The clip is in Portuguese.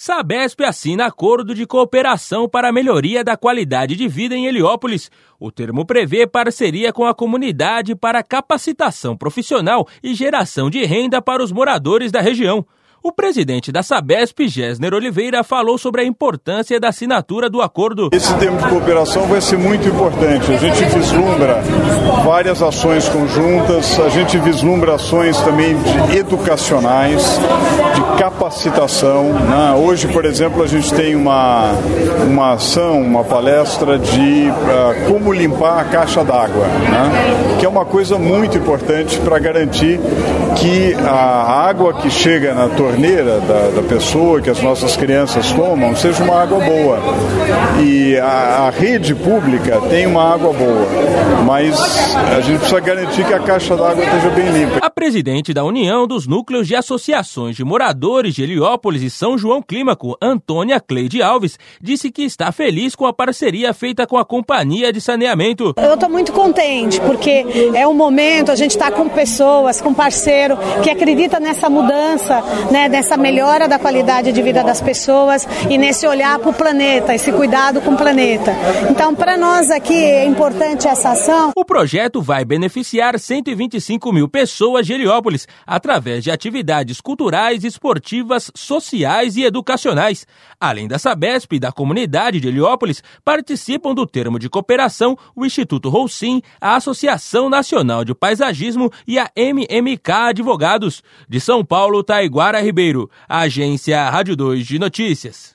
Sabesp assina acordo de cooperação para a melhoria da qualidade de vida em Heliópolis. O termo prevê parceria com a comunidade para capacitação profissional e geração de renda para os moradores da região. O presidente da Sabesp, Gessner Oliveira, falou sobre a importância da assinatura do acordo. Esse termo de cooperação vai ser muito importante. A gente vislumbra várias ações conjuntas, a gente vislumbra ações também educacionais, de capacitação. Hoje, por exemplo, a gente tem uma ação, uma palestra de como limpar a caixa d'água, que é uma coisa muito importante para garantir que a água que chega na torneira da pessoa, que as nossas crianças tomam, seja uma água boa. E a rede pública tem uma água boa, mas a gente precisa garantir que a caixa d'água esteja bem limpa. A presidente da União dos Núcleos de Associações de Moradores de Heliópolis e São João Clímaco, Antônia Cleide Alves, disse que está feliz com a parceria feita com a Companhia de Saneamento. Eu estou muito contente, porque é um momento, a gente está com pessoas, com parceiro que acredita nessa mudança, nessa melhora da qualidade de vida das pessoas e nesse olhar para o planeta, esse cuidado com o planeta. Então, para nós aqui é importante essa ação. O projeto vai beneficiar 125 mil pessoas de Heliópolis através de atividades culturais, esportivas, sociais e educacionais. Além da Sabesp e da comunidade de Heliópolis, participam do termo de cooperação o Instituto Roussim, a Associação Nacional de Paisagismo e a MMK Advogados. De São Paulo, Taiguara Ribeiro, Agência Rádio 2 de Notícias.